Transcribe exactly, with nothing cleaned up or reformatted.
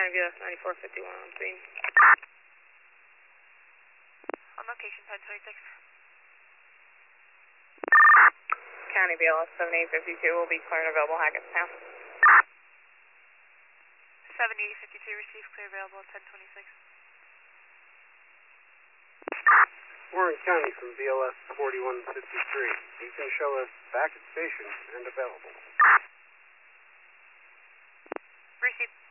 County B L S ninety-four fifty-one on scene. On location, ten twenty-six. County B L S seventy-eight fifty-two will be clear and available Hackettstown. seventy-eight fifty-two, receive clear available at ten twenty-six. Warren County from B L S forty-one fifty-three. You can show us back at station and available. Receive.